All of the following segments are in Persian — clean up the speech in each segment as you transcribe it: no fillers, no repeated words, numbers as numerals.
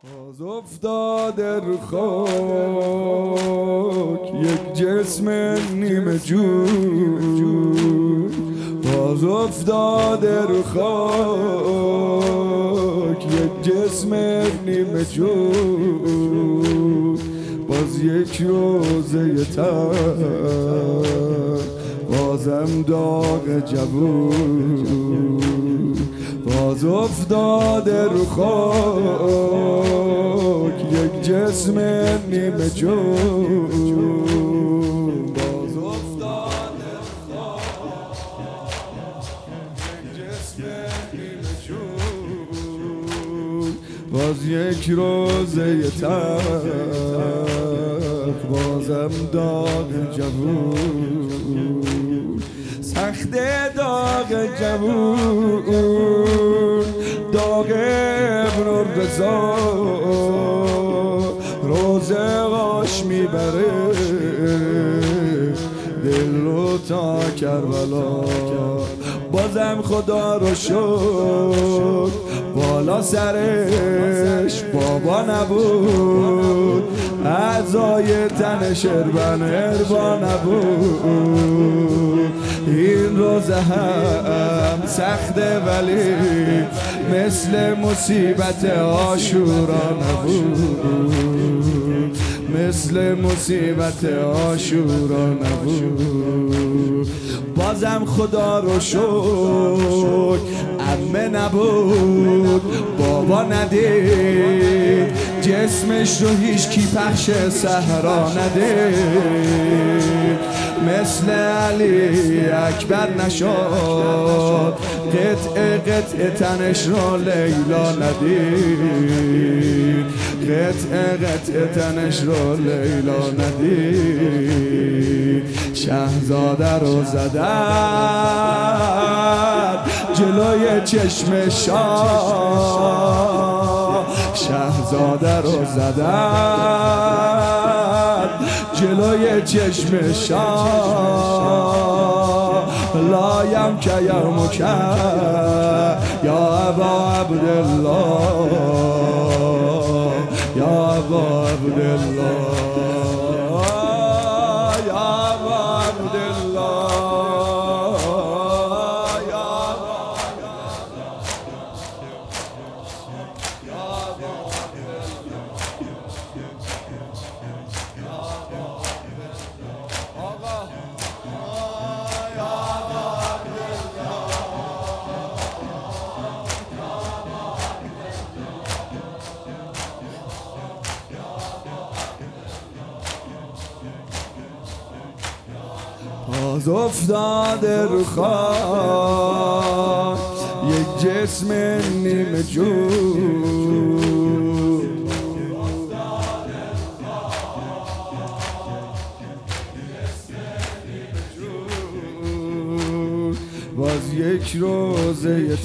باز افتاده رو خاک یک جسم نیمه جون. باز افتاده رو خاک یک جسم نیمه جون. باز یک روزه تر بازم داغ جوون. باز افتاده رو خاک یک جسم نیمه جون. باز افتاده رو خاک یک جسم نیمه جون. باز یک روزه تلخ بازم داغ جوون. سخت داغ جوون، داغ ابن الرضا روزقاش میبره دل رو تا کربلا. بازم خدا رو شد بالا سرش بابا نبود، اعضای تنش اربا نبود. این روزه هم سخته ولی مثل مصیبت عاشورا نبود، مثل مصیبت عاشورا نبود. بازم خدا رو شکر عمه نبود، بابا ندید جسمش رو هیچ کی پخش صحرا ندید. مثل علی اکبر نشد قطعه قطعه تنش را لیلا ندید، قطعه قطعه تنش را لیلا ندید. شهزاده رو زدن جلوی چشم شاه، شهزاده رو زدن جلوی چشم شاه. لایم که یومک یا ابا عبدالله، یا ابا عبدالله، باز افتاده رو خاک یک جسم نیمه جون. باز یک روزه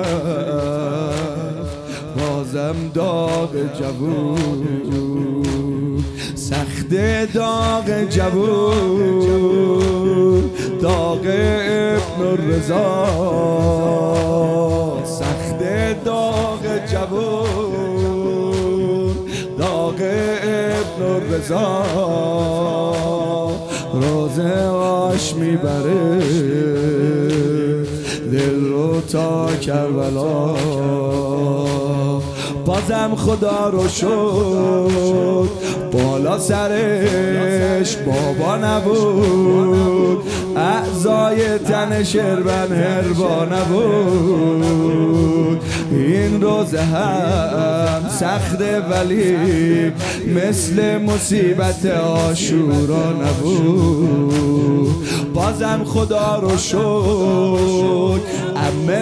تلخ بازم داغ جوون. سخت داغ جوون، داغ ابن الرضا. سخت داغ جوون، داغ ابن الرضا روزقاش میبره دل رو تا کربلا. بازم خدا رو شد بالا سرش بابا نبود، اعضای تنش اربا نبود. این روزه هم سخته ولی مثل مصیبت عاشورا نبود. بازم خدا رو شد عمه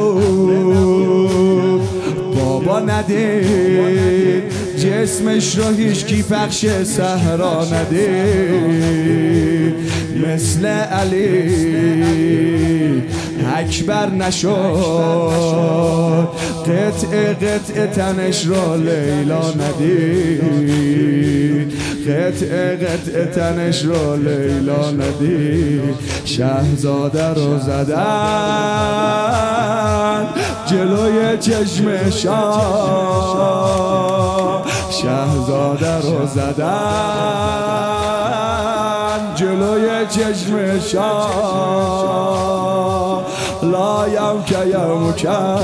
نبود، بابا ندید جسمش رو هیچ کی پخش صحرا ندید. مثل علی اکبر نشد قطعه قطعه تنش را لیلا ندید، قطعه قطعه تنش را لیلا ندید. شهزاده رو زدن جلوی چشم شاه، شهزاده رو زدن جلوی چشم شاه لایم که یوم کرد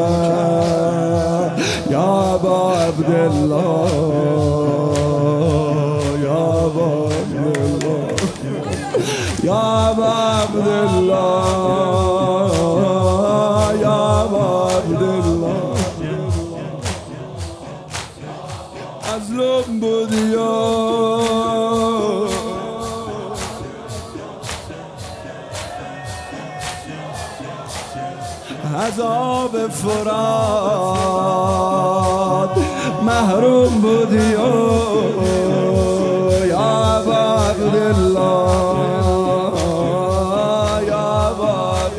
یا با عبدالله یا با عبدالله یا با عبدالله یا با عبدالله مظلوم بودی عذاب فرات محروم بودی یا با عبدالله یا با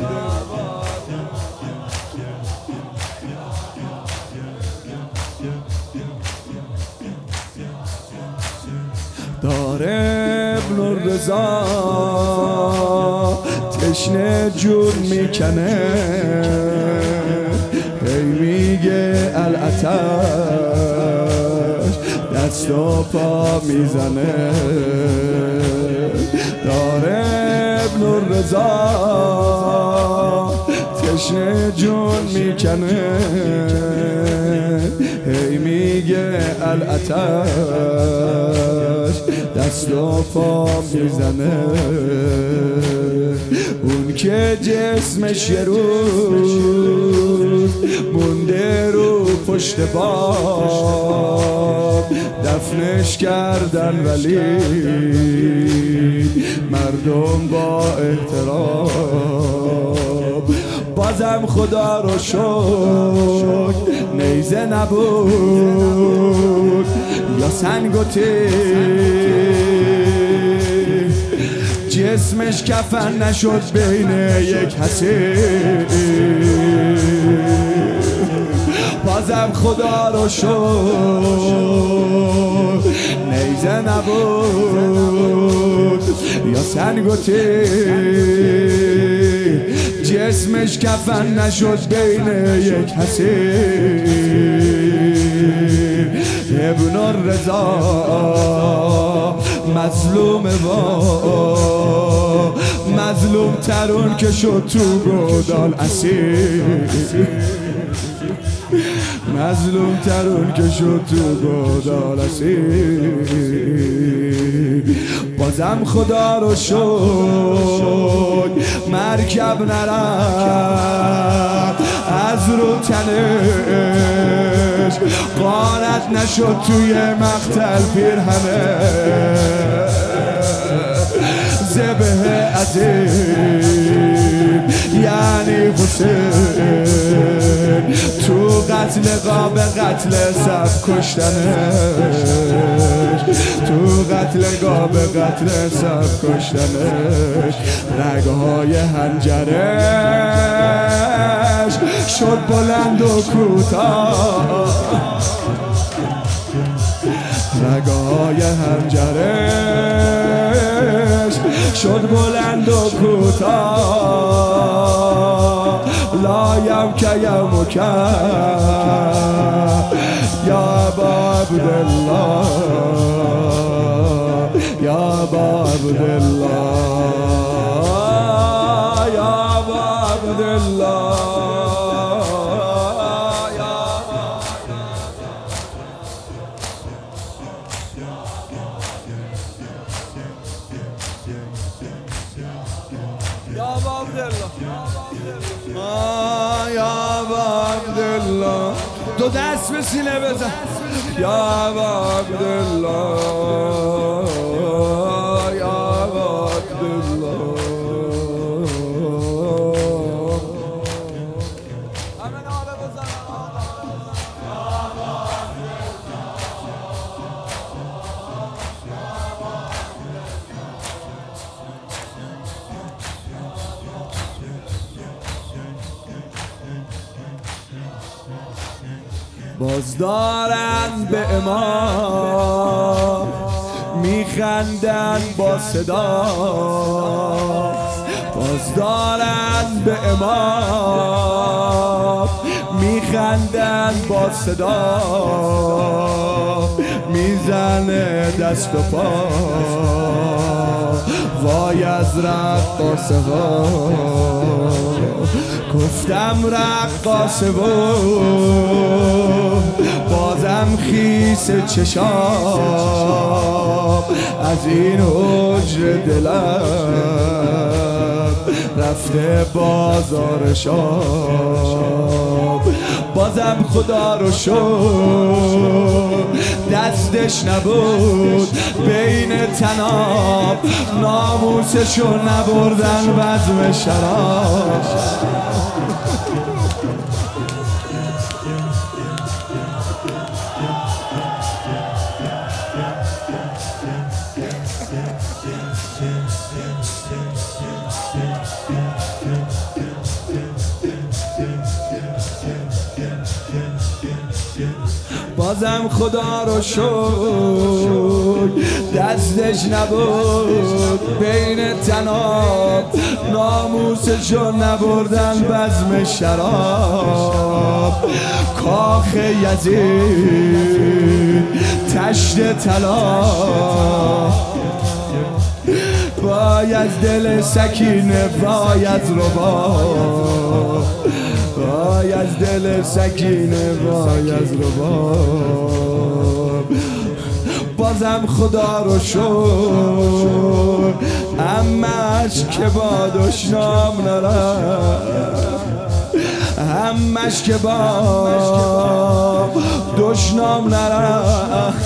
داره ابن الرضا تشنه جون میکنه هی میگه الاتش دست و پا میزنه داره ابن الرضا تشنه جون میکنه هی میگه الاتش دست و پا میزنه اون که جسمش یه روز مونده رو پشت باب دفنش کردن ولی مردم با احترام بازم خدا رو شکر نیزه نبود یا سنگ و جسمش کفن نشد بین یک حسین بازم خدا رو شکر نیزه نبود یا سنگ و جسمش کفن نشد بین یک حسین ابن الرضا مظلوم مظلوم ترون که شد تو گودال اسیر مظلوم ترون که شد تو گودال اسیر بازم خدا رو شد مرکب نرفت از رو تنش قانت نشد توی مقتل پیرهنه ذبح عظیم یعنی حسین تو قتل قاب قتل صف کشتنش تو قتل قاب قتل صف کشتنش رگهای حنجرش شد بلند و کوتاه رگهای حنجرش شد بلند و کوتاه لایم که یوم کرد یا با عبدالله یا با عبدالله یا با عبدالله یا با عبدالله یا با عبدالله دو دست به سینه بزن یا با عبدالله یا با عبدالله باز دارن به امام میخندن با صدا باز دارن به امام میخندن با صدا بزن دست و پا وای از رقاصه ها گفتم رقاصه و بازم خیس چشام از این حجر دلم رفته بازار شام بازم خدا رو شد دستش نبود بین تناب ناموسشو نبردن بزم شراب بازم خدا رو شد دستش نبود بین تناب ناموسشو نبردن بزم شراب کاخ یزید تشت طلا وای از دل سکینه وای از رباب وای از دل سکینه وای از رباب بازم خدا رو شد همش که با دشنام نرم همش که با دشنام نرم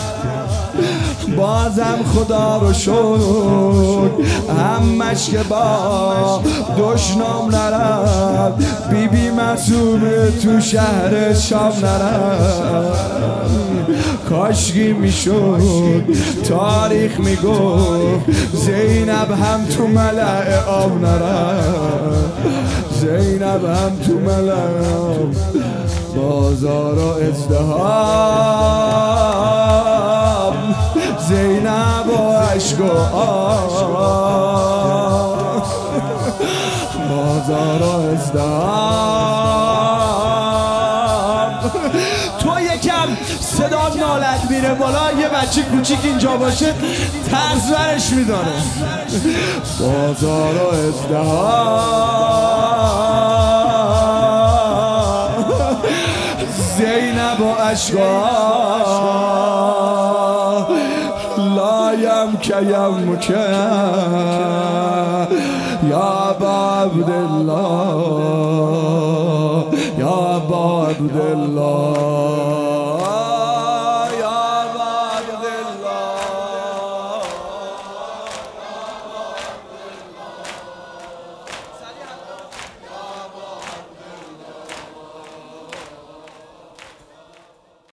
بازم خدا رو شد همش که با دشنام نرم بی بی معصومه تو شهر شام نرم کاشکی میشد تاریخ میگفت زینب هم تو ملع آب نرم زینب هم تو ملع آب بازار و ازدهام زینب و عشق و آب بازار و ازدهام تو یکم صدا نالت میره بالا یه بچه کوچیک اینجا باشه طرز برش میداره بازار و ازدهام زینب و عشق و آب لایم کیم که یا عبدالله یا عبدالله